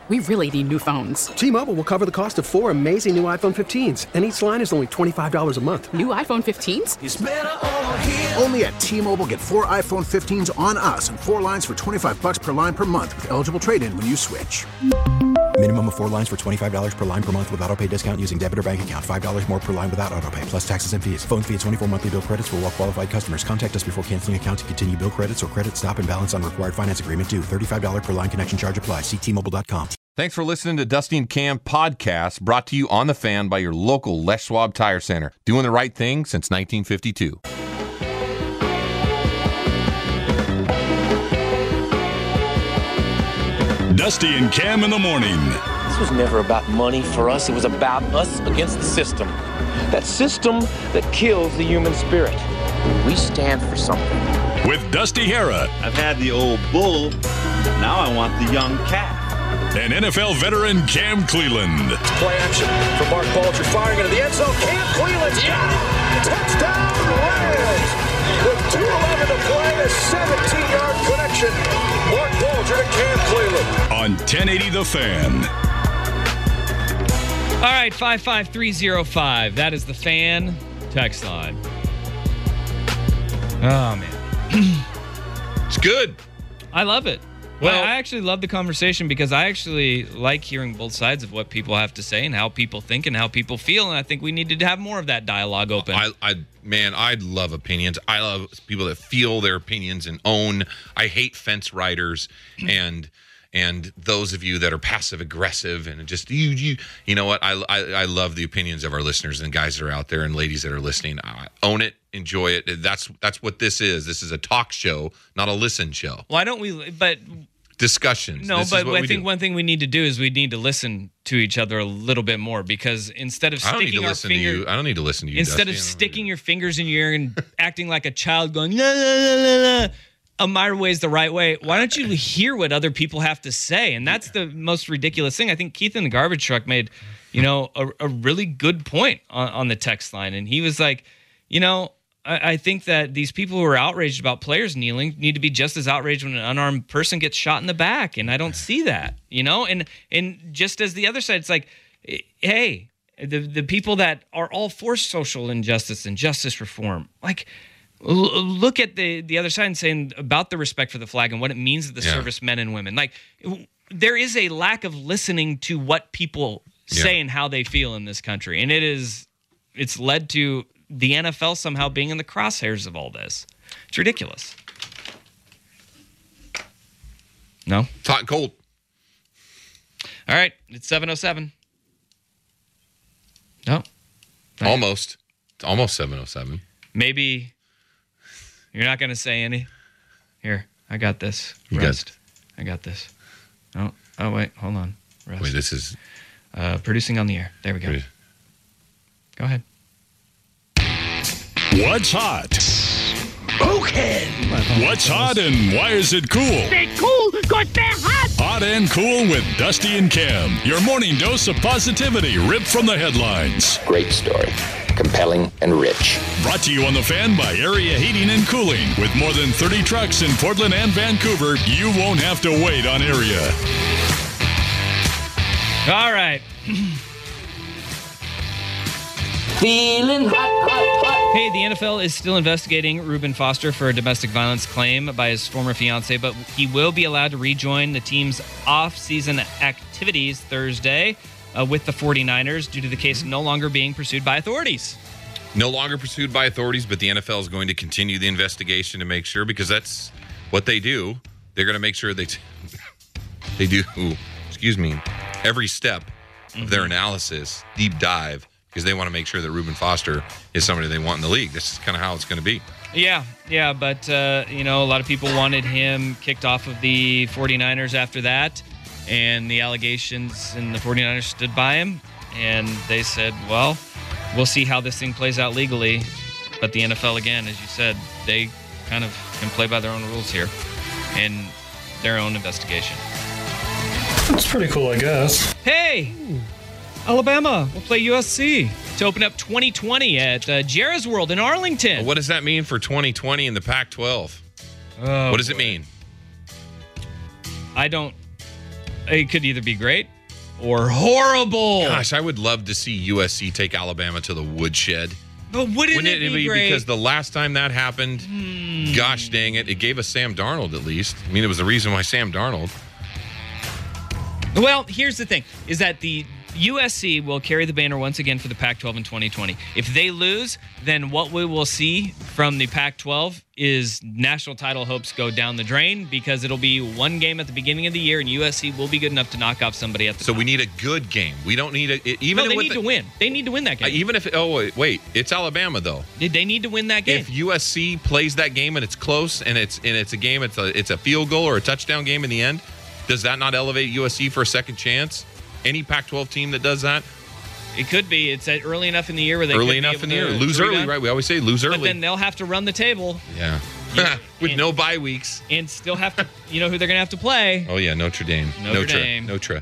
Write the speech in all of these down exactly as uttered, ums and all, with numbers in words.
we really need new phones. T-Mobile will cover the cost of four amazing new iPhone fifteens, and each line is only twenty-five dollars a month. New iPhone fifteens? It's better over here. Only at T-Mobile, get four iPhone fifteens on us and four lines for twenty-five dollars per line per month with eligible trade-in when you switch. Minimum of four lines for twenty-five dollars per line per month with autopay discount using debit or bank account. five dollars more per line without autopay, plus taxes and fees. Phone fee at twenty-four monthly bill credits for well-qualified customers. Contact us before canceling account to continue bill credits or credit stop and balance on required finance agreement due. thirty-five dollars per line connection charge applies. See T Mobile dot com. Thanks for listening to Dusty and Cam podcast, brought to you on The Fan by your local Les Schwab Tire Center. Doing the right thing since nineteen fifty-two. Dusty and Cam in the morning. This was never about money for us. It was about us against the system. That system that kills the human spirit. We stand for something. With Dusty Hera. I've had the old bull. Now I want the young calf. And N F L veteran Cam Cleland. Play action for Mark Bulger firing into the end zone. Cam Cleland, yeah! Touchdown Rams! With two eleven to play, a seventeen-yard connection. Mark Bulger to Cam Cleland. On ten eighty The Fan. All right, five five three oh five. That is the Fan text line. Oh, man. It's good. I love it. Well, I actually love the conversation because I actually like hearing both sides of what people have to say and how people think and how people feel, and I think we need to have more of that dialogue open. I, I man, I love opinions. I love people that feel their opinions and own. I hate fence riders and and those of you that are passive aggressive and just you you you know what? I, I I love the opinions of our listeners and guys that are out there and ladies that are listening. I own it. Enjoy it. That's that's what this is. This is a talk show, not a listen show. Why don't we? But discussions. No, this but I think do. one thing we need to do is we need to listen to each other a little bit more because instead of I don't need sticking to our listen finger, to you. I don't need to listen to you. Instead Dusty. of sticking your fingers in your ear and acting like a child, going la la la la la. A my way is the right way. Why don't you hear what other people have to say? And that's the most ridiculous thing. I think Keith in the garbage truck made, you know, a, a really good point on, on the text line. And he was like, you know, I, I think that these people who are outraged about players kneeling need to be just as outraged when an unarmed person gets shot in the back. And I don't see that, you know? And and just as the other side, it's like, hey, the, the people that are all for social injustice and justice reform, like, look at the, the other side and saying about the respect for the flag and what it means to the yeah. servicemen and women. Like, there is a lack of listening to what people say yeah. and how they feel in this country. And it is, it's led to the N F L somehow being in the crosshairs of all this. It's ridiculous. No? It's hot and cold. All right. It's seven oh seven. No. Almost. It's almost seven oh seven. Maybe... You're not going to say any? Here, I got this. You Rest. got I got this. Oh, oh, wait, hold on. Rest. Wait, this is... Uh, producing on the air. There we go. Produce. Go ahead. What's hot? Okay. What's hot and why is it cool? They're cool because they're hot. Hot and cool with Dusty and Cam. Your morning dose of positivity ripped from the headlines. Great story. Compelling and rich. Brought to you on The Fan by Area Heating and Cooling. With more than thirty trucks in Portland and Vancouver, you won't have to wait on area. All right. Feeling hot, hot, hot. Hey, the N F L is still investigating Reuben Foster for a domestic violence claim by his former fiance, but he will be allowed to rejoin the team's off-season activities Thursday. Uh, with the 49ers due to the case no longer being pursued by authorities. No longer pursued by authorities, but the N F L is going to continue the investigation to make sure, because that's what they do. They're going to make sure they t- they do, excuse me, every step mm-hmm. of their analysis, deep dive, because they want to make sure that Reuben Foster is somebody they want in the league. This is kind of how it's going to be. Yeah, yeah, but, uh, you know, a lot of people wanted him kicked off of the 49ers after that. And the allegations and the 49ers stood by him, and they said, well, we'll see how this thing plays out legally. But the N F L, again, as you said, they kind of can play by their own rules here and their own investigation. That's pretty cool, I guess. Hey, Alabama will play U S C to open up twenty twenty at uh, Jerry's World in Arlington. Well, what does that mean for twenty twenty in the Pac twelve? Oh, what does boy. it mean? I don't... It could either be great or horrible. Gosh, I would love to see U S C take Alabama to the woodshed. But wouldn't, Wouldn't it, it be be great? because the last time that happened, Hmm. gosh dang it, it gave us Sam Darnold at least. I mean, it was the reason why Sam Darnold. Well, here's the thing, is that the U S C will carry the banner once again for the Pac twelve in twenty twenty. If they lose, then what we will see from the Pac twelve is national title hopes go down the drain because it'll be one game at the beginning of the year and U S C will be good enough to knock off somebody at the So top. we need a good game. We don't need a it- even No, they with need the- to win. They need to win that game. Uh, even if oh wait, wait, it's Alabama though. Did they need to win that game? If U S C plays that game and it's close and it's and it's a game, it's a it's a field goal or a touchdown game in the end, does that not elevate U S C for a second chance? Any Pac twelve team that does that? It could be. It's at early enough in the year where they could Early be enough able in the to year. Lose three early, down. right? We always say lose But early. then they'll have to run the table Yeah. Yeah. With And- no bye weeks. and still have to, you know who they're going to have to play? Oh yeah, Notre Dame. Notre Notre Dame. Notre.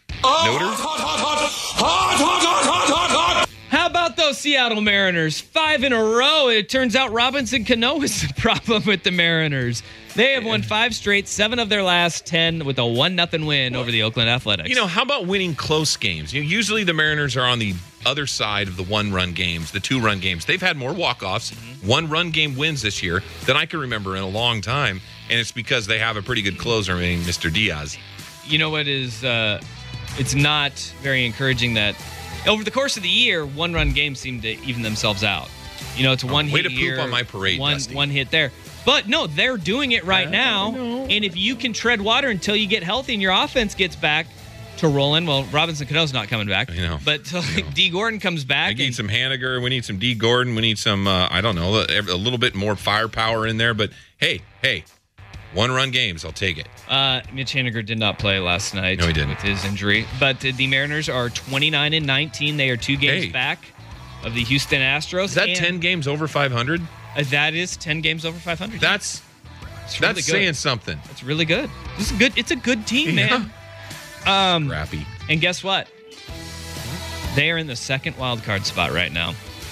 How about those Seattle Mariners? Five in a row. It turns out Robinson Cano is the problem with the Mariners. They have won five straight, seven of their last ten with a one nothing win over the Oakland Athletics. You know, how about winning close games? You know, usually the Mariners are on the other side of the one-run games, the two-run games. They've had more walk-offs, Mm-hmm. one-run game wins this year than I can remember in a long time, and it's because they have a pretty good closer named Mister Diaz. You know what is, uh, it's not very encouraging that over the course of the year, one-run games seem to even themselves out. You know, it's a one way hit to poop here, on my parade, one, Dusty. one hit there. But no, they're doing it right now. And if you can tread water until you get healthy and your offense gets back to rolling, well, Robinson Cano's not coming back. I know. But like, D. Gordon comes back. We need and- some Haniger. We need some D. Gordon. We need some, uh, I don't know, a, a little bit more firepower in there. But hey, hey, one-run games, I'll take it. Uh, Mitch Haniger did not play last night. No, he didn't. with his injury. But uh, the Mariners are twenty-nine and nineteen. They are two games Hey. back of the Houston Astros. Is that And, ten games over five hundred? Uh, that is ten games over five hundred. That's It's really that's good. saying something. It's really good. This is good. It's a good team, Yeah. man. Um, Crappy. and guess what? They are in the second wild card spot right now.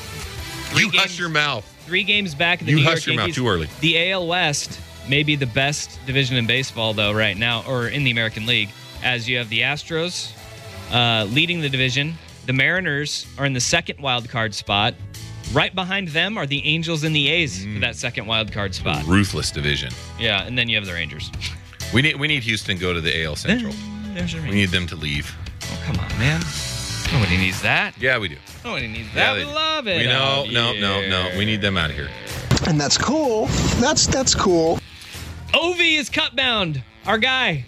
You games- hush your mouth. Three games back of the You New hush York your mouth Yankees. too early. The A L West may be the best division in baseball, though, right now, or in the American League, as you have the Astros uh, leading the division. The Mariners are in the second wild card spot. Right behind them are the Angels and the A's for that second wild card spot. Ruthless division. Yeah, and then you have the Rangers. We need we need Houston to go to the A L Central. There's your We Rangers. need them to leave. Oh, come on, man. Nobody needs that. Yeah, we do. Nobody needs Yeah, that. they we do. love it. We know, out no, no, no. here. We need them out of here. And that's cool. That's that's cool. Ovi is cup bound. Our guy.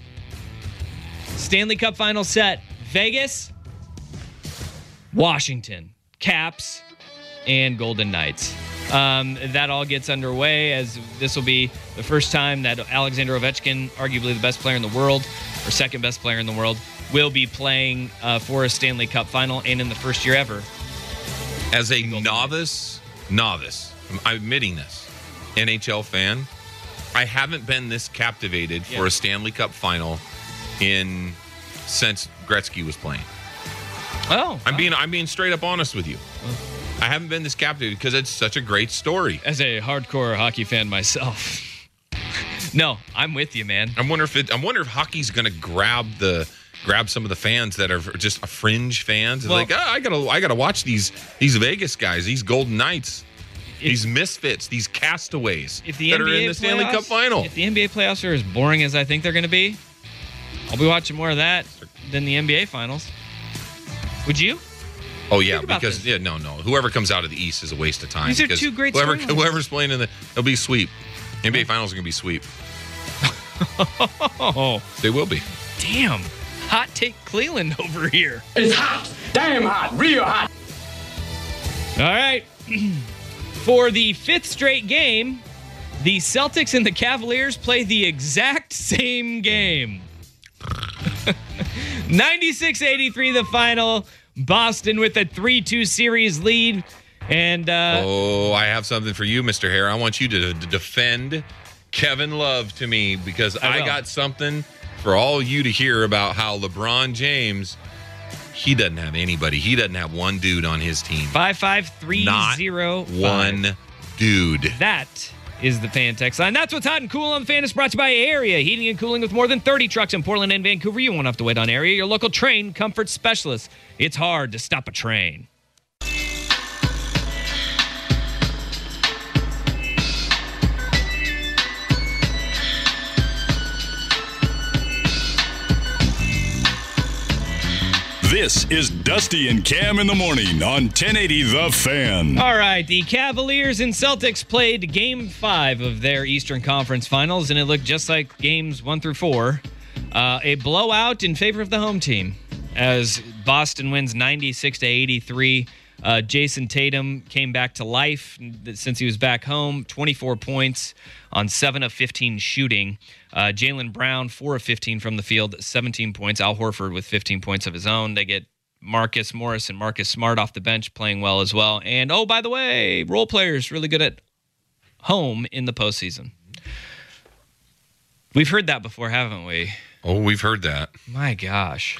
Stanley Cup final set. Vegas, Washington, Caps, and Golden Knights. Um, that all gets underway as this will be the first time that Alexander Ovechkin, arguably the best player in the world, or second best player in the world, will be playing uh, for a Stanley Cup final and in the first year ever. As a novice, novice, I'm admitting this, N H L fan, I haven't been this captivated for Yeah. a Stanley Cup final in since Gretzky was playing. Oh, I'm being I'm being straight up honest with you. I haven't been this captivated because it's such a great story. as a hardcore hockey fan myself. No, I'm with you, man. I wonder if it, I wonder if hockey's going to grab the grab some of the fans that are just fringe fans. It's Well- like, oh, I gotta I gotta watch these these Vegas guys, these Golden Knights, these misfits, these castaways If the that N B A are in the Stanley Cup playoffs- final. If the N B A playoffs are as boring as I think they're going to be, I'll be watching more of that than the N B A finals. Would you? Oh yeah, Think about because this. yeah, no, no. Whoever comes out of the East is a waste of time. These are because two great Whoever storylines. whoever's playing in the, it'll be sweep. N B A finals are gonna be sweep. Oh, They will be. damn. Hot take Cleveland over here. It's hot. Damn hot. Real hot. All right. For the fifth straight game, the Celtics and the Cavaliers play the exact same game. ninety-six eighty-three the final. Boston with a three two series lead. And uh, Oh, I have something for you, Mister Hare. I want you to, to defend Kevin Love to me because I I, will. got something for all you to hear about how LeBron James, he doesn't have anybody. He doesn't have one dude on his team. five five three Not zero one dude. That is the fan text line. That's what's hot and cool on the Fan is brought to you by Area Heating and Cooling with more than thirty trucks in Portland and Vancouver. You won't have to wait on Area, your local train comfort specialist. It's hard to stop a train. This is Dusty and Cam in the morning on ten eighty The Fan. All right, the Cavaliers and Celtics played game five of their Eastern Conference Finals, and it looked just like games one through four. Uh, a blowout in favor of the home team as Boston wins ninety-six to eighty-three. Uh, Jason Tatum came back to life since he was back home, twenty-four points on seven of fifteen shooting. Uh, Jaylen Brown, four of fifteen from the field, seventeen points. Al Horford with fifteen points of his own. They get Marcus Morris and Marcus Smart off the bench playing well as well. And, oh, by the way, role players really good at home in the postseason. We've heard that before, haven't we? Oh, we've heard that. My gosh.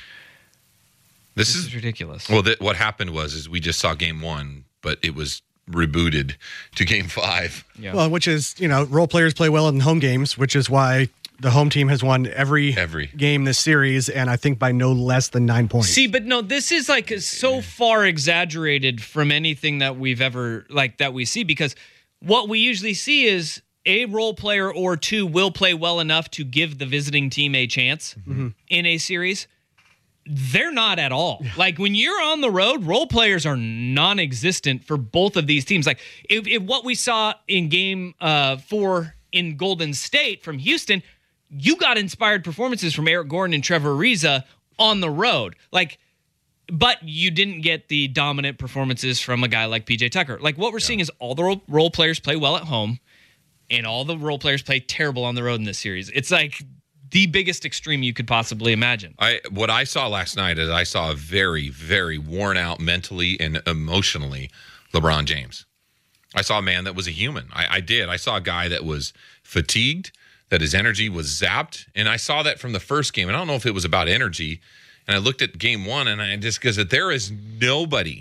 This, this is, is ridiculous. Well, th- what happened was is we just saw game one, but it was rebooted to game five. Yeah. Well, which is, you know, role players play well in home games, which is why the home team has won every, every game this series, and I think by no less than nine points. See, but no, this is like so far exaggerated from anything that we've ever, like, that we see, because what we usually see is a role player or two will play well enough to give the visiting team a chance mm-hmm. in a series. They're not at all. Yeah. Like, when you're on the road, role players are non-existent for both of these teams. Like, if, if what we saw in game uh, four in Golden State from Houston, you got inspired performances from Eric Gordon and Trevor Ariza on the road. Like, but you didn't get the dominant performances from a guy like P J Tucker. Like, what we're yeah. seeing is all the role, role players play well at home, and all the role players play terrible on the road in this series. It's like the biggest extreme you could possibly imagine. I what I saw last night is I saw a very, very worn out mentally and emotionally LeBron James. I saw a man that was a human. I, I did. I saw a guy that was fatigued, that his energy was zapped, and I saw that from the first game. And I don't know if it was about energy. And I looked at game one, and I just because there is nobody,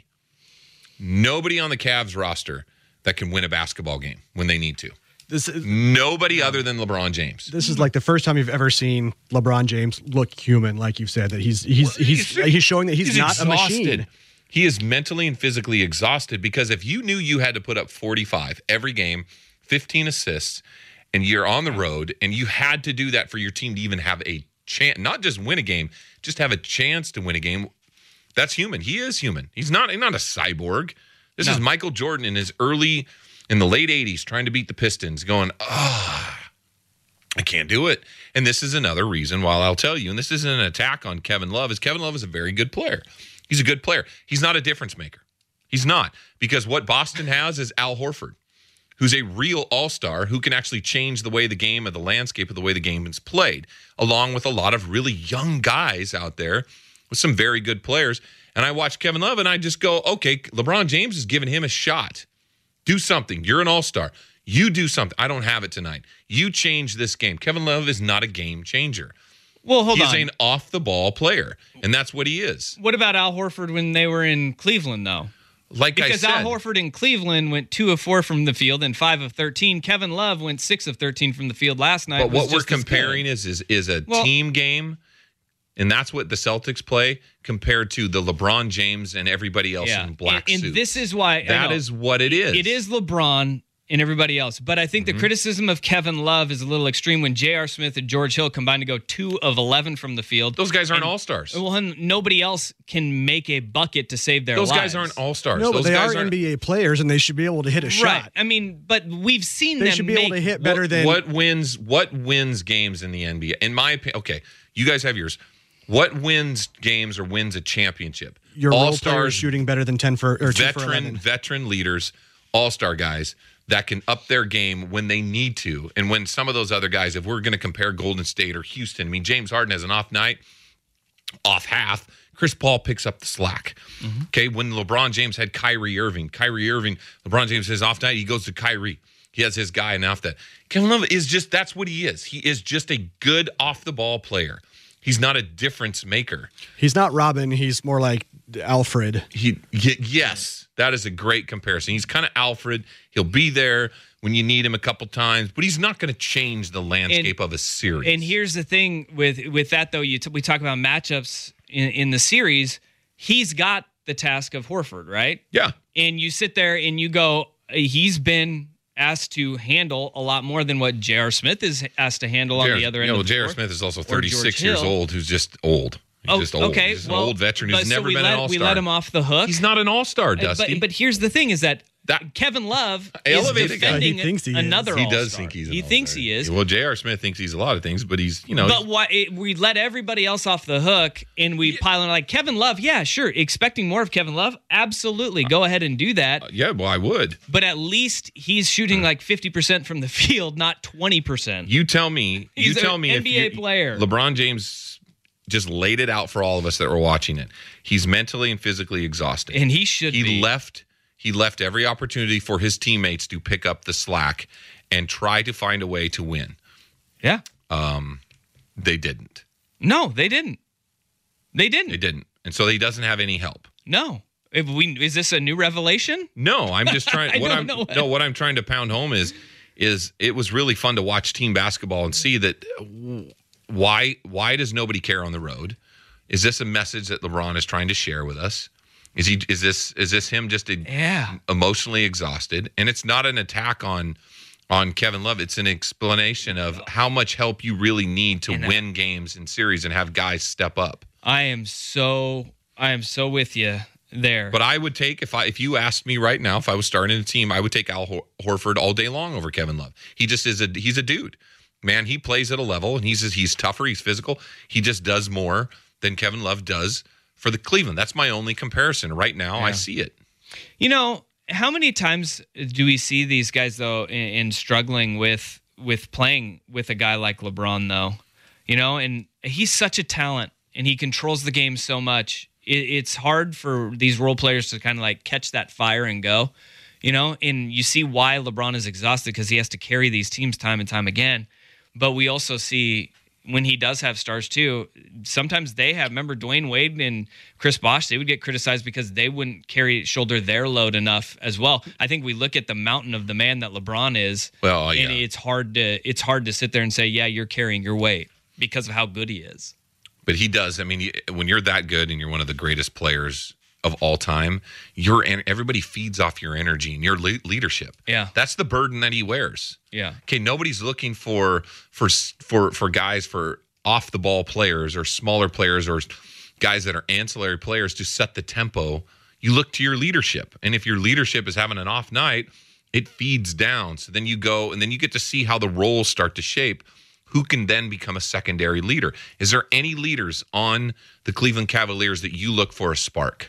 nobody on the Cavs roster that can win a basketball game when they need to. This is, Nobody other than LeBron James. This is like the first time you've ever seen LeBron James look human, like you've said, that he's he's well, he's, he's he's showing that he's, he's not exhausted. a machine. He is mentally and physically exhausted because if you knew you had to put up forty-five every game, fifteen assists, and you're on the road, and you had to do that for your team to even have a chance, not just win a game, just have a chance to win a game, that's human. He is human. He's not, he's not a cyborg. This no. is Michael Jordan in his early... in the late eighties, trying to beat the Pistons, going, ah, oh, I can't do it. And this is another reason why I'll tell you, and this isn't an attack on Kevin Love, is Kevin Love is a very good player. He's a good player. He's not a difference maker. He's not. Because what Boston has is Al Horford, who's a real all-star who can actually change the way the game, or the landscape of the way the game is played, along with a lot of really young guys out there with some very good players. And I watch Kevin Love, and I just go, okay, LeBron James is giving him a shot. Do something. You're an all-star. You do something. I don't have it tonight. You change this game. Kevin Love is not a game changer. Well, hold He's on. He's an off-the-ball player, and that's what he is. What about Al Horford when they were in Cleveland, though? Like because I said, Al Horford in Cleveland went two of four from the field and five of thirteen. Kevin Love went six of thirteen from the field last night. But what we're comparing is, is is a well, team game, and that's what the Celtics play compared to the LeBron James and everybody else yeah. in black and, suits. And this is why that is what it is. It is LeBron and everybody else. But I think mm-hmm. the criticism of Kevin Love is a little extreme when J R. Smith and George Hill combined to go two of eleven from the field. Those guys aren't and, all-stars. Well, nobody else can make a bucket to save their Those lives. Those guys aren't all-stars. No, but Those they guys are N B A players, and they should be able to hit a right. shot. I mean, but we've seen they them should be make, able to hit better what, than... What wins, what wins games in the N B A? In my opinion, okay, you guys have yours. What wins games or wins a championship? Your all-stars, role players shooting better than ten for or veteran, two for eleven. Veteran leaders, all-star guys that can up their game when they need to. And when some of those other guys, if we're going to compare Golden State or Houston, I mean, James Harden has an off night, off half. Chris Paul picks up the slack. Mm-hmm. Okay, when LeBron James had Kyrie Irving, Kyrie Irving, LeBron James has off night, he goes to Kyrie. He has his guy, and off that. Kevin Love is just, that's what he is. He is just a good off-the-ball player. He's not a difference maker. He's not Robin. He's more like Alfred. He y- yes, that is a great comparison. He's kind of Alfred. He'll be there when you need him a couple times, but he's not going to change the landscape and, of a series. And here's the thing with with that though, you t- we talk about matchups in, in the series. He's got the task of Horford, right? Yeah. And you sit there and you go, he's been asked to handle a lot more than what J R. Smith is asked to handle on the other end. You know, of the J R. floor. Smith is also Or thirty-six George years Hill. old, who's just old. He's Oh, just old. okay. He's an well, old veteran who's but- never so we been let, an all-star. We let him off the hook. He's not an all-star, Uh, Dusty. But, but here's the thing: is that, that Kevin Love is Elevated guy. defending He thinks he is. another He all-star. does think he's an He thinks he is. Well, J R. Smith thinks he's a lot of things, but he's, you know. But why it, we let everybody else off the hook and we pile on like Kevin Love? Yeah, sure. Expecting more of Kevin Love? Absolutely. Go ahead and do that. Uh, yeah, well, I would. But at least he's shooting like fifty percent from the field, not twenty percent. You tell me. He's you tell an me N B A if you, player. LeBron James just laid it out for all of us that were watching it. He's mentally and physically exhausted, And he should he be. left. He left every opportunity for his teammates to pick up the slack and try to find a way to win. Yeah. Um, they didn't. No, they didn't. They didn't. They didn't, and so he doesn't have any help. No. If we is this a new revelation? No, I'm just trying. I what don't I'm know. no, what I'm trying to pound home is, is it was really fun to watch team basketball and see that. Why why does nobody care on the road? Is this a message that LeBron is trying to share with us? Is he is this is this him just a, Yeah. emotionally exhausted? And it's not an attack on on Kevin Love. It's an explanation of how much help you really need to And, uh, win games and series and have guys step up. I am so I am so with you there. But I would take if I if you asked me right now if I was starting a team, I would take Al Hor- Horford all day long over Kevin Love. He just is a he's a dude. Man, he plays at a level and he's he's tougher, he's physical. He just does more than Kevin Love does for the Cleveland. That's my only comparison right now. I Yeah. see it. You know, how many times do we see these guys though in, in struggling with with playing with a guy like LeBron though? You know, and he's such a talent and he controls the game so much. It, it's hard for these role players to kind of like catch that fire and go. You know, and you see why LeBron is exhausted because he has to carry these teams time and time again. But we also see when he does have stars too, sometimes they have, remember Dwayne Wade and Chris Bosh, they would get criticized because they wouldn't carry, shoulder their load enough as well. I think we look at the mountain of the man that LeBron is, Well, yeah. and it's hard to it's hard to sit there and say, yeah, you're carrying your weight because of how good he is. But he does. I mean, he- when you're that good and you're one of the greatest players of all time, your en- everybody feeds off your energy and your le- leadership. Yeah. That's the burden that he wears. Yeah. Okay, nobody's looking for for for for guys for off the ball players or smaller players or guys that are ancillary players to set the tempo. You look to your leadership, and if your leadership is having an off night, it feeds down. So then you go and then you get to see how the roles start to shape. Who can then become a secondary leader? Is there any leaders on the Cleveland Cavaliers that you look for a spark?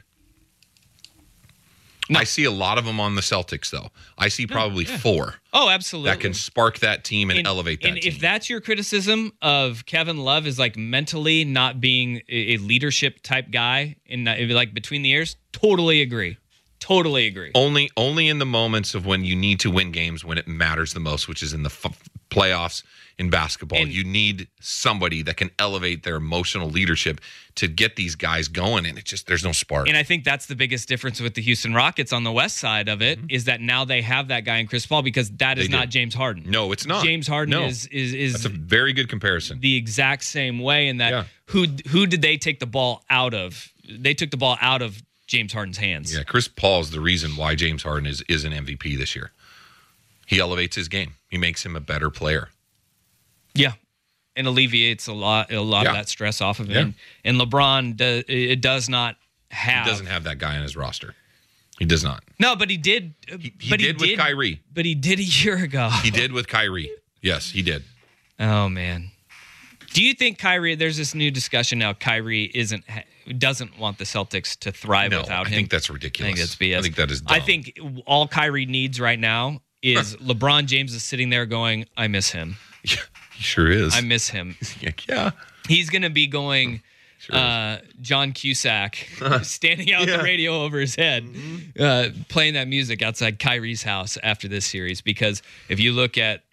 I see a lot of them on the Celtics, though. I see probably yeah. four Oh, absolutely. that can spark that team and, And- elevate that and team. if that's your criticism of Kevin Love is like mentally not being a, a leadership type guy in uh, like between the ears, totally agree. Totally agree. only, only in the moments of when you need to win games when it matters the most, which is in the f- playoffs in basketball. And- you need somebody that can elevate their emotional leadership to get these guys going, and it just there's no spark. And I think that's the biggest difference with the Houston Rockets on the west side of it is that now they have that guy in Chris Paul because that is Mm-hmm. They not do. James Harden. no, it's not. James Harden No. is is is That's a very good comparison. the exact same way in that Yeah. who who did they take the ball out of? They took the ball out of James Harden's hands. Yeah, Chris Paul's the reason why James Harden is is an M V P this year. He elevates his game. He makes him a better player. Yeah. And alleviates a lot a lot Yeah. of that stress off of Yeah. him. And LeBron does it does not have He doesn't have that guy on his roster. He does not. No, but he did He, he but did he with Kyrie. But he did a year ago. He did with Kyrie. Yes, he did. Oh man. Do you think Kyrie there's this new discussion now Kyrie isn't doesn't want the Celtics to thrive No, without I him? think that's ridiculous. I think that's B S. I think that is dumb. I think all Kyrie needs right now is LeBron James is sitting there going, I miss him. Yeah, he sure is. I miss him. yeah. He's going to be going Sure uh, John Cusack standing out Yeah. the radio over his head, Mm-hmm. uh, playing that music outside Kyrie's house after this series. Because if you look at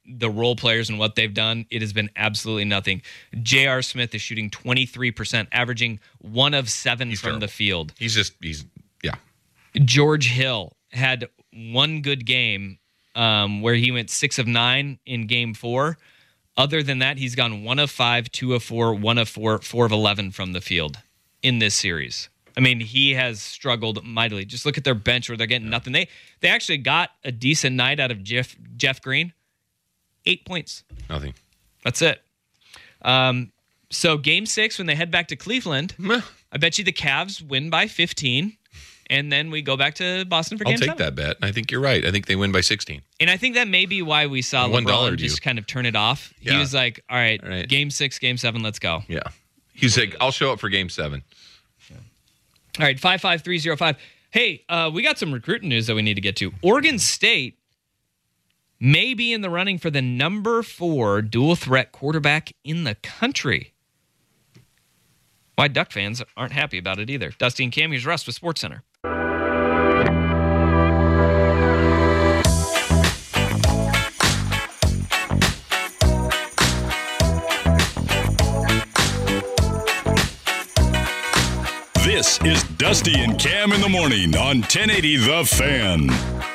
the role players and what they've done, it has been absolutely nothing. J R. Smith is shooting twenty-three percent, averaging one of seven He's from terrible. the field. He's just, he's, yeah. George Hill had one good game um, where he went six of nine in game four. Other than that, he's gone one of five, two of four, one of four, four of eleven from the field in this series. I mean, he has struggled mightily. Just look at their bench where they're getting nothing. They they actually got a decent night out of Jeff Jeff Green. Eight points. Nothing. That's it. Um, so game six, when they head back to Cleveland, I bet you the Cavs win by fifteen, and then we go back to Boston for I'll game take seven. that bet. I think you're right. I think they win by sixteen. And I think that may be why we saw One dollar LeBron to you. just kind of turn it off. He Yeah. was like, all right, All right. game six, game seven, let's go. Yeah. He's like, I'll show up for game seven. All right, five five three zero five. Hey, uh, we got some recruiting news that we need to get to. Oregon State may be in the running for the number four dual threat quarterback in the country. Why Duck fans aren't happy about it either. Dusty and Cam, here's Russ with SportsCenter. This is Dusty and Cam in the morning on ten eighty The Fan.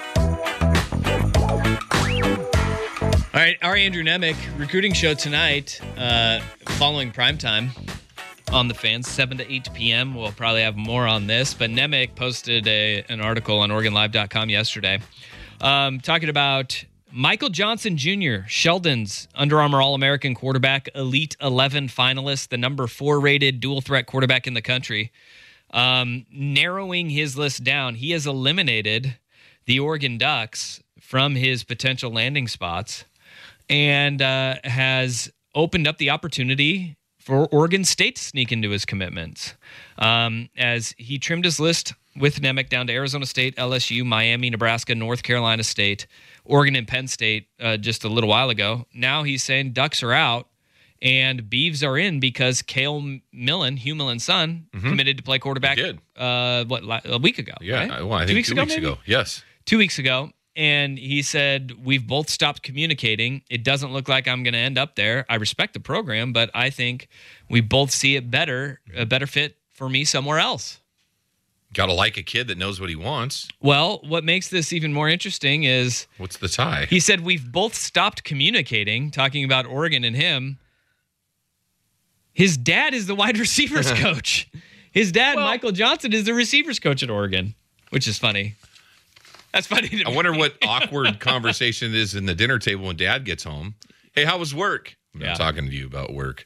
All right, our Andrew Nemec recruiting show tonight, uh, following primetime on the Fan, seven to eight p.m. We'll probably have more on this, but Nemec posted a, an article on Oregon Live dot com yesterday um, talking about Michael Johnson Junior, Sheldon's Under Armour All-American quarterback, Elite eleven finalist, the number four rated dual threat quarterback in the country. Um, narrowing his list down, he has eliminated the Oregon Ducks from his potential landing spots and uh, has opened up the opportunity for Oregon State to sneak into his commitments. Um, as he trimmed his list with Nemec down to Arizona State, L S U, Miami, Nebraska, North Carolina State, Oregon, and Penn State uh, just a little while ago. Now he's saying Ducks are out and Beavs are in because Cale Millen, Hugh Millen's son, Mhm. committed to play quarterback He did. Uh, what, la- a week ago. Yeah. right? Well, I think two weeks, maybe? ago. Yes. Two weeks ago. And he said, we've both stopped communicating. It doesn't look like I'm going to end up there. I respect the program, but I think we both see it better, a better fit for me somewhere else. Got to like a kid that knows what he wants. Well, what makes this even more interesting is What's the tie? he said, we've both stopped communicating, talking about Oregon and him. His dad is the wide receivers coach. His dad, Well- Michael Johnson, is the receivers coach at Oregon, which is funny. That's funny to I me. wonder what awkward conversation it is in the dinner table when Dad gets home. Hey, how was work? I'm Yeah. not talking to you about work.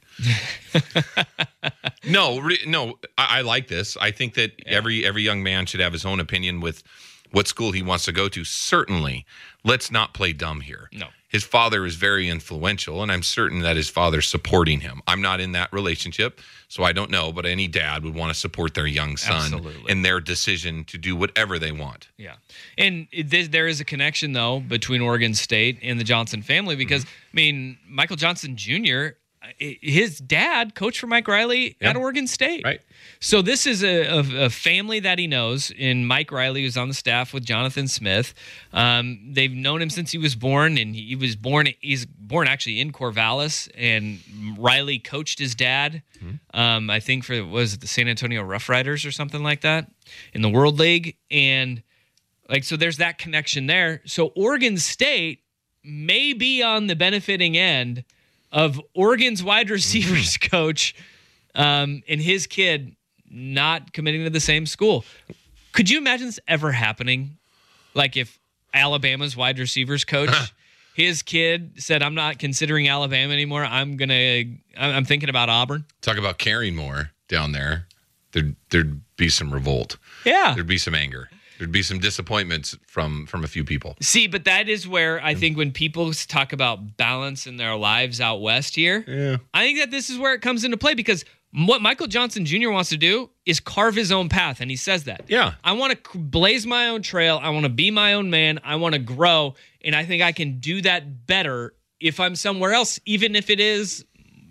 no, re- no, I, I like this. I think that every every young man should have his own opinion with what school he wants to go to. Certainly, let's not play dumb here. No. His father is very influential, and I'm certain that his father's supporting him. I'm not in that relationship, so I don't know, but any dad would want to support their young son Absolutely. in their decision to do whatever they want. Yeah. And it, there- there is a connection, though, between Oregon State and the Johnson family because, I mean, Michael Johnson Junior, i- his dad coached for Mike Riley Yeah. at Oregon State. Right. So this is a, a, a family that he knows in Mike Riley, who's on the staff with Jonathan Smith. Um, they've known him since he was born, and he was born, he's born actually in Corvallis, and Riley coached his dad, um, I think for, what was it, the San Antonio Roughriders or something like that in the World League. And like, so there's that connection there. So Oregon State may be on the benefiting end of Oregon's wide receivers coach um, and his kid not committing to the same school. Could you imagine this ever happening? Like if Alabama's wide receivers coach, his kid said, I'm not considering Alabama anymore. I'm going to, I'm thinking about Auburn. Talk about caring more down there. There'd, there'd be some revolt. Yeah. There'd be some anger. There'd be some disappointments from from a few people. See, but that is where I think when people talk about balance in their lives out west here, Yeah. I think that this is where it comes into play because what Michael Johnson Junior wants to do is carve his own path, and he says that. Yeah. I want to blaze my own trail. I want to be my own man. I want to grow, and I think I can do that better if I'm somewhere else, even if it is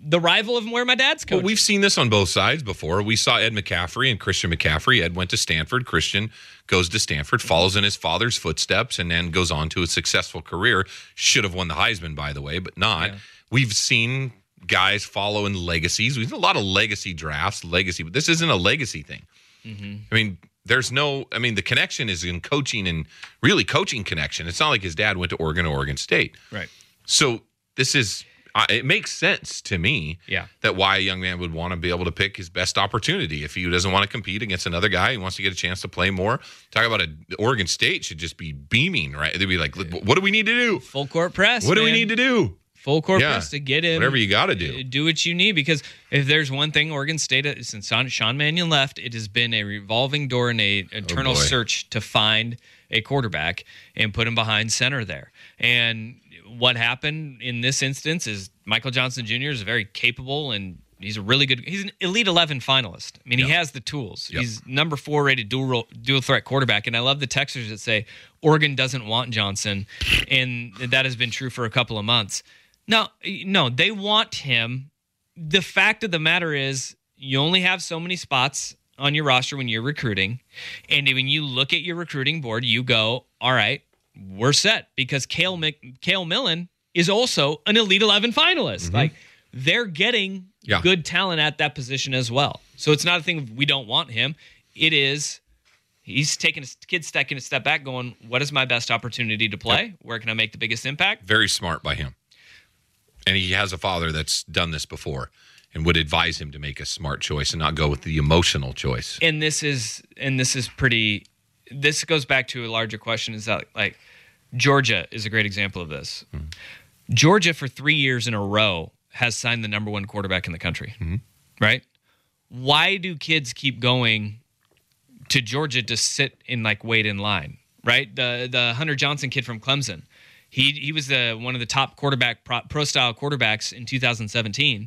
the rival of where my dad's coaching. Well, we've seen this on both sides before. We saw Ed McCaffrey and Christian McCaffrey. Ed went to Stanford. Christian goes to Stanford, follows in his father's footsteps, and then goes on to a successful career. Should have won the Heisman, by the way, but not. Yeah. We've seen guys follow in legacies. We've seen a lot of legacy drafts, legacy, but this isn't a legacy thing. Mm-hmm. I mean, there's no, I mean, the connection is in coaching and really coaching connection. It's not like his dad went to Oregon or Oregon State. Right. So this is, uh, it makes sense to me yeah. that why a young man would want to be able to pick his best opportunity. If he doesn't want to compete against another guy, he wants to get a chance to play more. Talk about a Oregon State should just be beaming, right? They'd be like, what do we need to do? Full court press. What man. do we need to do? Full court yeah. press to get in. Whatever you got to do. Do what you need, because if there's one thing Oregon State, since Sean Mannion left, it has been a revolving door and a eternal oh search to find a quarterback and put him behind center there. And what happened in this instance is Michael Johnson Junior is very capable, and he's a really good, he's an Elite eleven finalist. I mean, yep. he has the tools. Yep. He's number four rated dual dual threat quarterback. And I love the texters that say Oregon doesn't want Johnson. And that has been true for a couple of months. No, no, they want him. The fact of the matter is you only have so many spots on your roster when you're recruiting. And when you look at your recruiting board, you go, all right, we're set, because Cale, Mc, Cale Millen is also an Elite eleven finalist. Mm-hmm. Like, they're getting yeah. good talent at that position as well. So it's not a thing of we don't want him. It is he's taking a kid's taking a step back going, what is my best opportunity to play? Yep. Where can I make the biggest impact? Very smart by him. And he has a father that's done this before and would advise him to make a smart choice and not go with the emotional choice. And this is and this is pretty this goes back to a larger question, is that, like, Georgia is a great example of this. Mm-hmm. Georgia for three years in a row has signed the number one quarterback in the country. Mm-hmm. Right? Why do kids keep going to Georgia to sit and like wait in line? Right? The the Hunter Johnson kid from Clemson. He he was the one of the top quarterback pro, pro style quarterbacks in two thousand seventeen,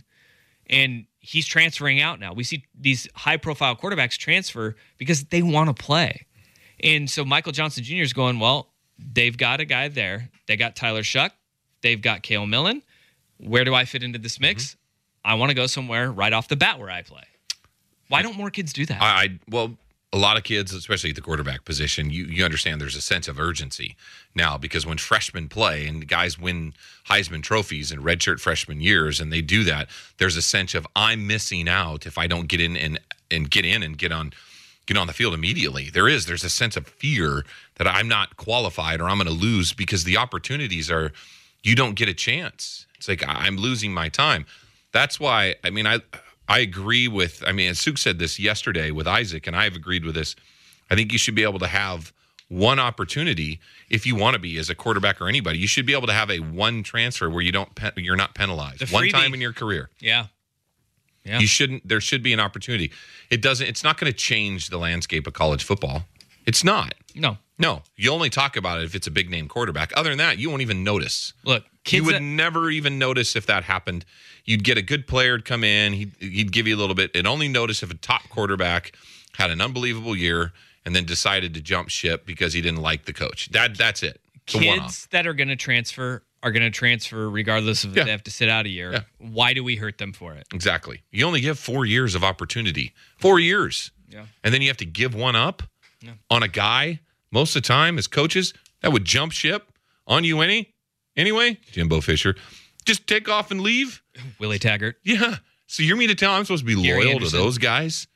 and he's transferring out now. We see these high profile quarterbacks transfer because they want to play, and so Michael Johnson Junior is going, well, they've got a guy there. They got Tyler Shuck. They've got Cale Millen. Where do I fit into this mix? Mm-hmm. I want to go somewhere right off the bat where I play. Why don't more kids do that? I, I well. A lot of kids, especially at the quarterback position, you, you understand there's a sense of urgency now, because when freshmen play and guys win Heisman trophies in redshirt freshman years, and they do that, there's a sense of I'm missing out if I don't get in and, and get in and get on get on the field immediately. There is. There's a sense of fear that I'm not qualified or I'm going to lose, because the opportunities are, you don't get a chance. It's like I'm losing my time. That's why, I mean, I... I agree with, I mean, as Suk said this yesterday with Isaac, and I've agreed with this. I think you should be able to have one opportunity if you want to be as a quarterback or anybody. You should be able to have a one transfer where you don't, you're not penalized one time in your career. Yeah. Yeah. You shouldn't, there should be an opportunity. It doesn't, it's not going to change the landscape of college football. It's not. No. No. You only talk about it if it's a big name quarterback. Other than that, you won't even notice. Look, kids, you would that- never even notice if that happened. You'd get a good player to come in. He'd, he'd give you a little bit. And only notice if a top quarterback had an unbelievable year and then decided to jump ship because he didn't like the coach. That That's it. It's kids that are going to transfer are going to transfer regardless of if yeah. they have to sit out a year. Yeah. Why do we hurt them for it? Exactly. You only give four years of opportunity. Four years. Yeah. And then you have to give one up yeah. on a guy. Most of the time, as coaches, that would jump ship on you any anyway. Jimbo Fisher. Just take off and leave. Willie Taggart. Yeah. So you're mean to tell I'm supposed to be Gary loyal Anderson. to those guys?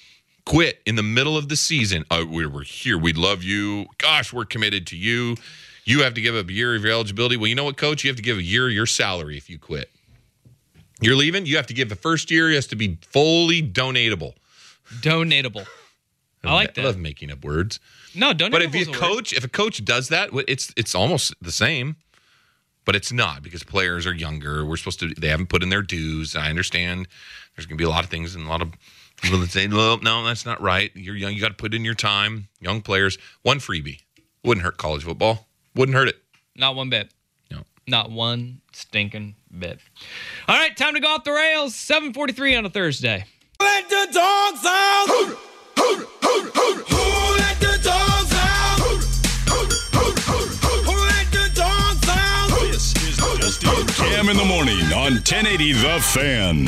Quit in the middle of the season. Oh, we're, we're here. We love you. Gosh, we're committed to you. You have to give up a year of your eligibility. Well, you know what, coach? You have to give a year of your salary if you quit. You're leaving? You have to give the first year. It has to be fully donatable. Donatable. I like that. I love making up words. No, donatable. But if you coach, if a coach does that, it's it's almost the same. But it's not, because players are younger. We're supposed to, they haven't put in their dues. I understand there's going to be a lot of things and a lot of people that say, well, no, that's not right. You're young. You got to put in your time. Young players. One freebie. Wouldn't hurt college football. Wouldn't hurt it. Not one bit. No. Not one stinking bit. All right, time to go off the rails. seven forty-three on a Thursday. Let the dogs out. Who, who, who, who, who let the dogs out? Who, who, who, who, who let the dogs out? This is Dusty and Cam in in the morning on ten eighty The Fan.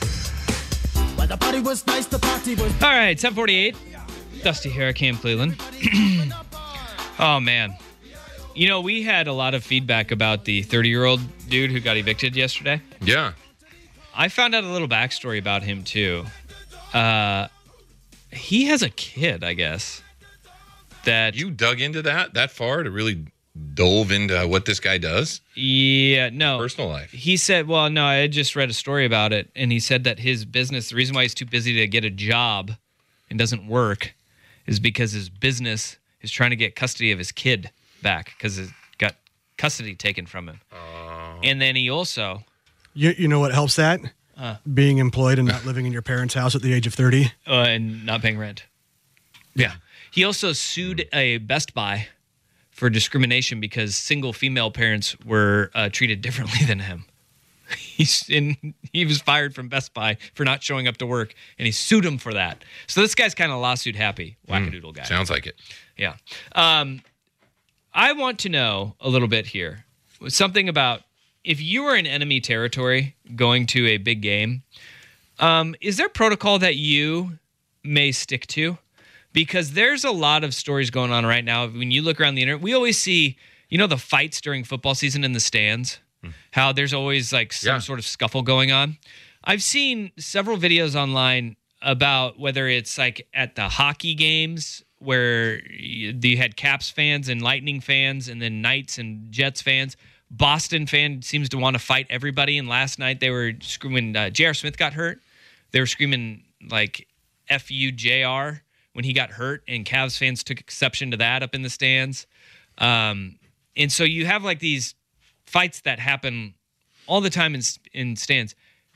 All right, ten forty-eight. Dusty here, Cam Cleveland. Oh, man. You know, we had a lot of feedback about the thirty-year-old dude who got evicted yesterday. Yeah. I found out a little backstory about him, too. Uh, he has a kid, I guess. That You dug into that that far to really dove into what this guy does? Yeah, no. Personal life. He said, well, no, I had just read a story about it, and he said that his business, the reason why he's too busy to get a job and doesn't work is because his business is trying to get custody of his kid back because he got custody taken from him. Oh. And then he also... You, you know what helps that? Uh, Being employed and not living in your parents' house at the age of thirty. Uh, and not paying rent. Yeah. He also sued a Best Buy for discrimination because single female parents were uh, treated differently than him. He's in, he was fired from Best Buy for not showing up to work, and he sued him for that. So this guy's kind of lawsuit happy, wackadoodle mm, guy. Sounds like it. Yeah. Um, I want to know a little bit here. Something about if you were in enemy territory going to a big game, um, is there protocol that you may stick to? Because there's a lot of stories going on right now. When you look around the internet, we always see, you know, the fights during football season in the stands, mm. how there's always like some yeah. sort of scuffle going on. I've seen several videos online about whether it's like at the hockey games where you had Caps fans and Lightning fans and then Knights and Jets fans. Boston fan seems to want to fight everybody. And last night they were screaming, uh, J R. Smith got hurt. They were screaming like F U J R when he got hurt, and Cavs fans took exception to that up in the stands. Um, and so you have like these fights that happen all the time in, in stands.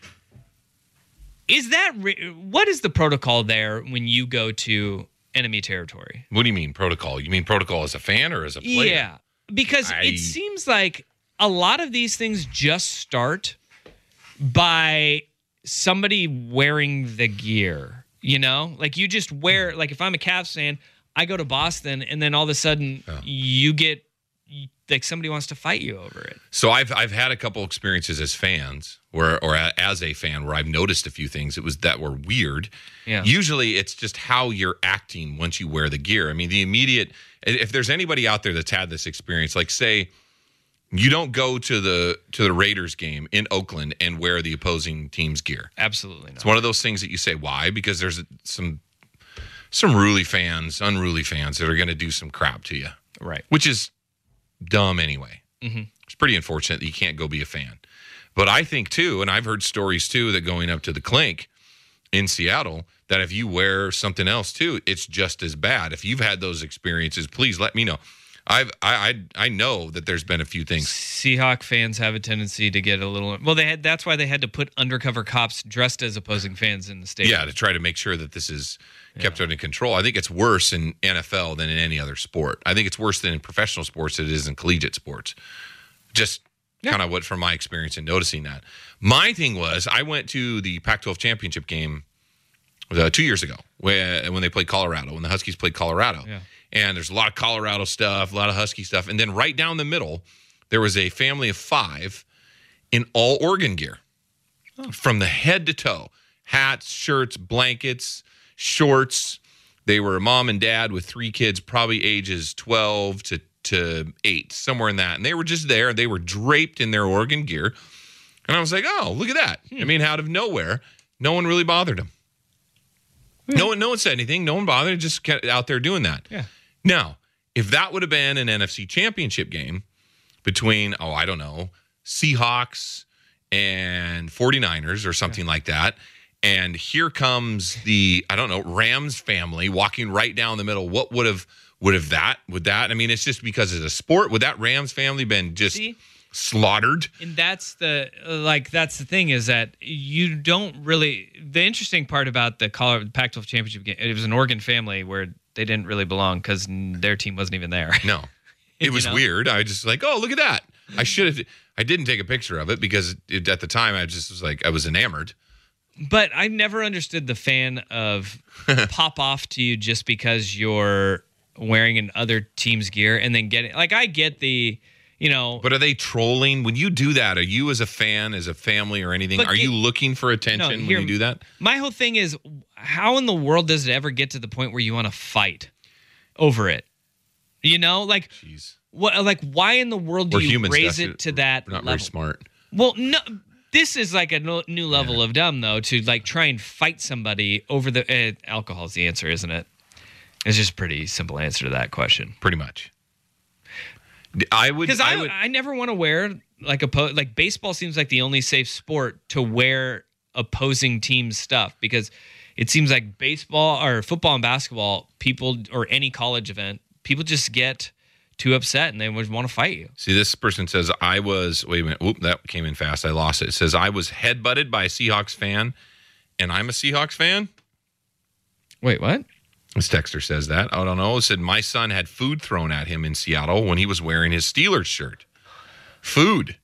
Is that re- what is the protocol there when you go to enemy territory? What do you mean protocol? You mean protocol as a fan or as a player? Yeah, because I... it seems like a lot of these things just start by somebody wearing the gear, you know? Like you just wear, like if I'm a Cavs fan, I go to Boston and then all of a sudden oh. you get, like somebody wants to fight you over it. So I've I've had a couple experiences as fans where, or as a fan where I've noticed a few things it was that were weird. Yeah. Usually it's just how you're acting once you wear the gear. I mean, the immediate, if there's anybody out there that's had this experience, like say, you don't go to the to the Raiders game in Oakland and wear the opposing team's gear. Absolutely not. It's one of those things that you say, why? Because there's some some unruly fans, unruly fans that are going to do some crap to you. Right. Which is dumb anyway. Mm-hmm. It's pretty unfortunate that you can't go be a fan. But I think, too, and I've heard stories, too, that going up to the Clink in Seattle, that if you wear something else, too, it's just as bad. If you've had those experiences, please let me know. I've I I I know that there's been a few things. Seahawk fans have a tendency to get a little well. They had that's why they had to put undercover cops dressed as opposing fans in the stadium. Yeah, to try to make sure that this is kept yeah. under control. I think it's worse in N F L than in any other sport. I think it's worse than in professional sports than it is in collegiate sports. Just yeah. kind of what from my experience in noticing that. My thing was I went to the Pac twelve championship game uh, two years ago when when they played Colorado, when the Huskies played Colorado. Yeah. And there's a lot of Colorado stuff, a lot of Husky stuff. And then right down the middle, there was a family of five in all Oregon gear. Oh. From the head to toe. Hats, shirts, blankets, shorts. They were a mom and dad with three kids, probably ages twelve to, to eight, somewhere in that. And they were just there. They were draped in their Oregon gear. And I was like, oh, look at that. Hmm. I mean, out of nowhere, no one really bothered them. Hmm. No one, no one said anything. No one bothered. Just kept out there doing that. Yeah. Now, if that would have been an N F C championship game between, oh, I don't know, Seahawks and forty-niners or something yeah. like that, and here comes the, I don't know, Rams family walking right down the middle, what would have, would have that, would that, I mean, it's just because it's a sport, would that Rams family been just See? slaughtered? And that's the, like, that's the thing is that you don't really, the interesting part about the Colorado Pac twelve championship game, it was an Oregon family where they didn't really belong because their team wasn't even there. No, it was you know? weird. I just like, oh, look at that. I should have, I didn't take a picture of it because it, at the time I just was like, I was enamored. But I never understood the fan of pop off to you just because you're wearing an other team's gear and then getting, like, I get the, you know. But are they trolling? When you do that, are you as a fan, as a family or anything, But are it- you looking for attention No, when here- you do that? My whole thing is, how in the world does it ever get to the point where you want to fight over it? You know, like, what? Like, why in the world do We're you humans, raise that's it to that We're not level? very smart. Well, no, this is like a no, new level of dumb, though, to like try and fight somebody over the uh, alcohol is the answer, isn't it? It's just a pretty simple answer to that question. Pretty much. I would because I, I would I never want to wear like a po- like baseball seems like the only safe sport to wear opposing teams stuff because it seems like baseball or football and basketball people or any college event people just get too upset and they would want to fight you. See, this person says, I was, wait a minute, whoop, that came in fast. I lost it. It says, I was headbutted by a Seahawks fan, and I'm a Seahawks fan? Wait, what? This texter says that. I don't know. It said, my son had food thrown at him in Seattle when he was wearing his Steelers shirt. Food.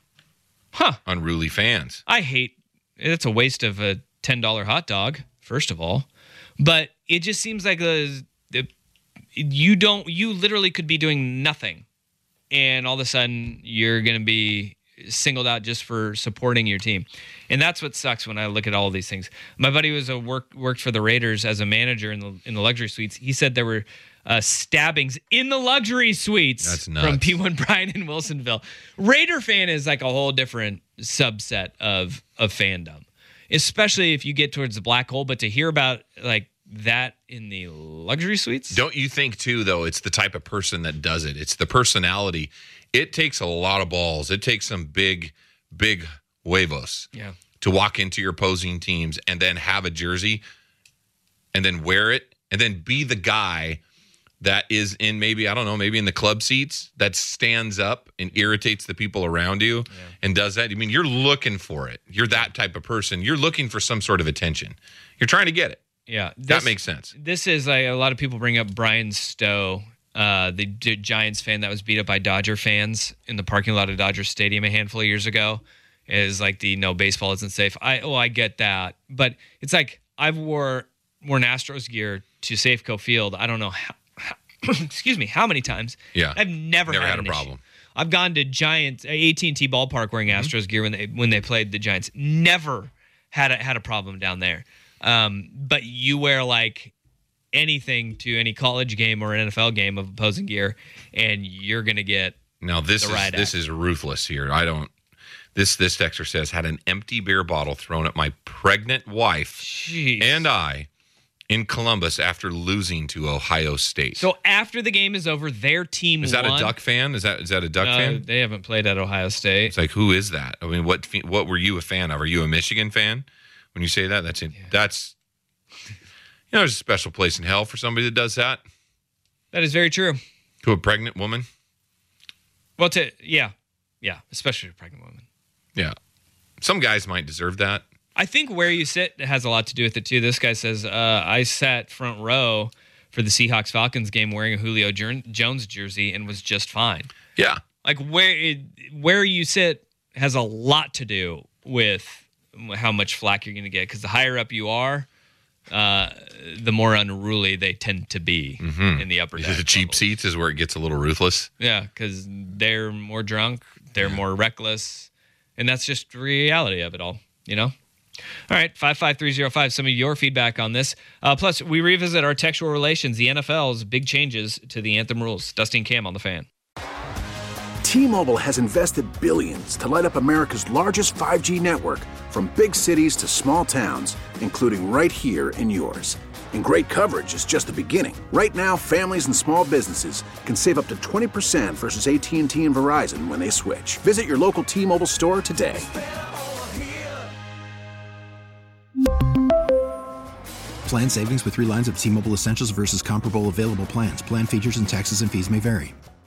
Huh. Unruly fans. I hate, it's a waste of a ten dollar hot dog, first of all. But it just seems like a, a you don't you literally could be doing nothing and all of a sudden you're going to be singled out just for supporting your team. And that's what sucks when I look at all of these things. My buddy was a work worked for the Raiders as a manager in the in the luxury suites. He said there were uh, stabbings in the luxury suites That's nuts. from P one Brian in Wilsonville. Raider fan is like a whole different subset of of fandom, especially if you get towards the black hole. But to hear about like that in the luxury suites? Don't you think, too, though, it's the type of person that does it. It's the personality. It takes a lot of balls. It takes some big, big huevos yeah. to walk into your opposing teams and then have a jersey and then wear it and then be the guy that is in maybe, I don't know, maybe in the club seats that stands up and irritates the people around you yeah. and does that. I mean, you're looking for it. You're that type of person. You're looking for some sort of attention. You're trying to get it. Yeah, this, that makes sense. This is like a lot of people bring up Brian Stowe, uh, the D- Giants fan that was beat up by Dodger fans in the parking lot of Dodger Stadium a handful of years ago. Is like the no baseball isn't safe. I oh I get that, but it's like I've wore worn Astros gear to Safeco Field. I don't know how, how excuse me how many times. Yeah, I've never, never had, had a an problem. Issue. I've gone to Giants A T and T ballpark wearing mm-hmm. Astros gear when they when they played the Giants. Never had a, had a problem down there. Um, but you wear like anything to any college game or an N F L game of opposing gear, and you're gonna get now. This the is right this act. is ruthless here. I don't. This this texter says had an empty beer bottle thrown at my pregnant wife Jeez. and I in Columbus after losing to Ohio State. So after the game is over, their team is that won. a Duck fan? Is that is that a Duck no, fan? They haven't played at Ohio State. It's like, who is that? I mean, what what were you a fan of? Are you a Michigan fan? When you say that, that's in, yeah. that's you know, there's a special place in hell for somebody that does that. That is very true. To a pregnant woman. Well, to yeah, yeah, especially a pregnant woman. Yeah, some guys might deserve that. I think where you sit has a lot to do with it too. This guy says, uh, I sat front row for the Seahawks Falcons game wearing a Julio Jones jersey and was just fine. Yeah, like where it, where you sit has a lot to do with how much flack you're going to get, because the higher up you are, uh, the more unruly they tend to be mm-hmm. in the upper deck. The cheap levels. seats is where it gets a little ruthless. Yeah, because they're more drunk, they're yeah. more reckless, and that's just the reality of it all, you know? All right, five five three zero five, some of your feedback on this. Uh, plus, we revisit our textual relations, the N F L's big changes to the Anthem rules. Dusty and Cam on the Fan. T-Mobile has invested billions to light up America's largest five G network, from big cities to small towns, including right here in yours. And great coverage is just the beginning. Right now, families and small businesses can save up to twenty percent versus A T and T and Verizon when they switch. Visit your local T-Mobile store today. Plan savings with three lines of T-Mobile Essentials versus comparable available plans. Plan features and taxes and fees may vary.